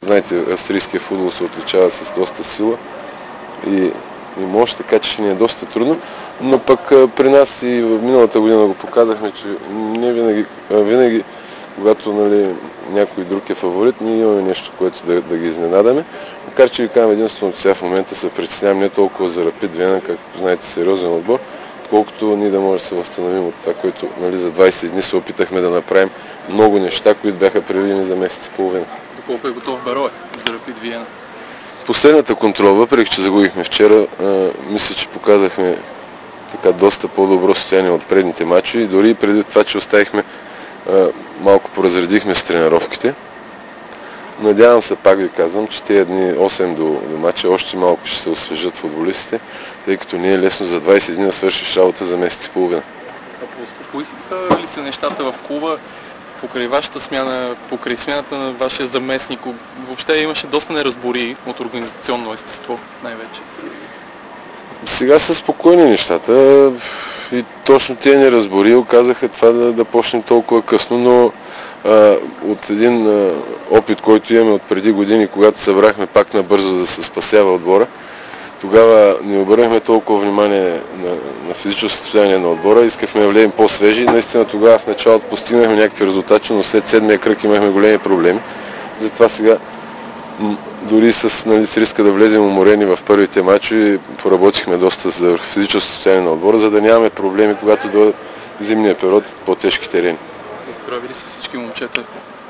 знаете, австрийския футбол се отличава с доста сила и мощ, така че ще ни е доста трудно. Но пък при нас и в миналата година го показахме, че не винаги когато някой друг е фаворит, ние имаме нещо, което да ги изненадаме. Макар че ви казвам единствено, че сега в момента се притеснявам не толкова за Рапид Виена, както знаете, сериозен отбор, колкото ние да можем да се възстановим от това, което за 20 дни се опитахме да направим много неща, които бяха предвидени за месец и половина. Доколко е готов Берое за Рапид Виена? Последната контрол, въпреки че загубихме вчера, мисля, че показахме така доста по-добро състояние от предните матчи и дори преди това, че оставихме малко поразредихме с тренировките. Надявам се, пак ви казвам, че тези дни 8 до матча още малко ще се освежат футболистите, тъй като не е лесно за 20 дни да свършиш работа за месец и половина. А поуспокоиха ли се нещата в клуба покрай вашата смяна, покрай смяната на вашия заместник? Въобще имаше доста неразбори от организационно естество най-вече. Сега са спокойни нещата и точно тези неразбори оказаха това да почнем толкова късно, но от един опит, който имаме от преди години, когато събрахме пак набързо да се спасява отбора, тогава не обърнахме толкова внимание на физическото състояние на отбора, искахме да влезем по-свежи. Наистина тогава в началото постигнахме някакви резултати, но след седмия кръг имахме големи проблеми. Затова сега дори с риска да влезем уморени в първите матчи, поработихме доста за физическото състояние на отбора, за да нямаме проблеми, когато дойде зимния период, по-тежки терени. Здрави ли са всички момчета?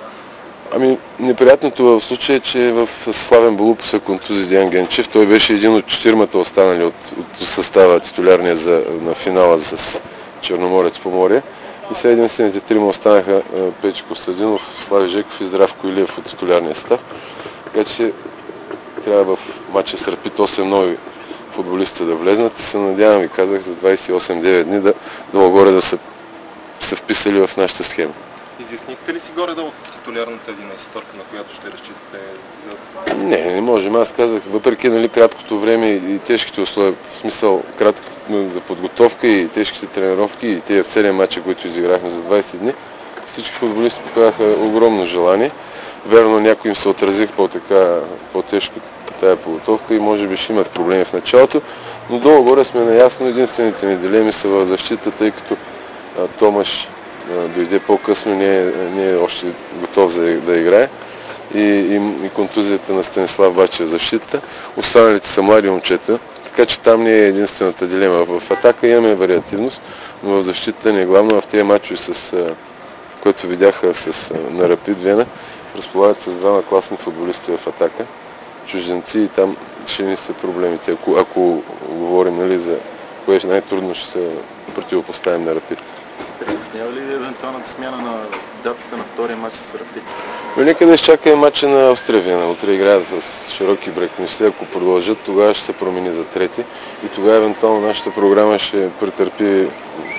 Неприятното в случая е, че в Славен Болупо се контузи Диан Генчев. Той беше един от 4-мата останали от състава титулярния на финала с Черноморец Поморие. И сега единствените трима останаха Печо Костадинов, Слави Жеков и Здравко Илиев от титулярния състав. Така че трябва в матча с Рапид 8 нови футболисти да влезнат и се надявам, ви казах, за 28-9 дни долу-горе да са вписали в нашата схема. Изяснихте ли си горе-долу титулярната 11-орка, на която ще разчитате за... Не можем. Аз казах, въпреки краткото време и тежките условия, в смисъл за подготовка и тежките тренировки и тези 7 мача, които изиграхме за 20 дни, всички футболисти показаха огромно желание. Верно, някои им се отразих по-тежко тая подготовка и може би ще имат проблеми в началото, но долу-горе сме наясно. Единствените ни дилеми са в защита, тъй като Томаш дойде по-късно, не е още готов да играе и контузията на Станислав Бачев в защита. Останалите са млади момчета, така че там не е единствената дилема. В атака имаме вариативност, но в защита не е главно. В тези матчове, които видяха на Рапид Виена, разполагат с двама класни футболисти в атака, чужденци, и там ще ни са проблемите, ако говорим за кое най-трудно ще се противопоставим на Рапид. Притеснява ли евентуалната смяна на датата на втория матч с Рапид? Нека да изчакаме матча на Австрия Виена. Утре играят с широки брек. Ако продължат, тогава ще се промени за трети и тогава евентуално нашата програма ще претърпи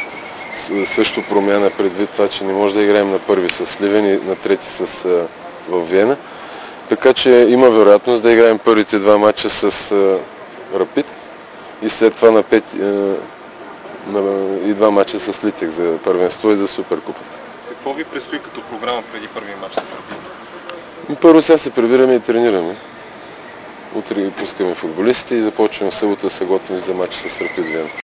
също промяна, предвид това, че не може да играем на първи с Сливен и на трети в Виена. Така че има вероятност да играем първите два матча с Рапид и след това на и два матча с Литек за първенство и за Суперкупата. Какво ви предстои като програма преди първия матч с Рапид? Първо сега се прибираме и тренираме. Утре пускаме футболистите и започваме в събота да се готвим за матча с Рапид Виена.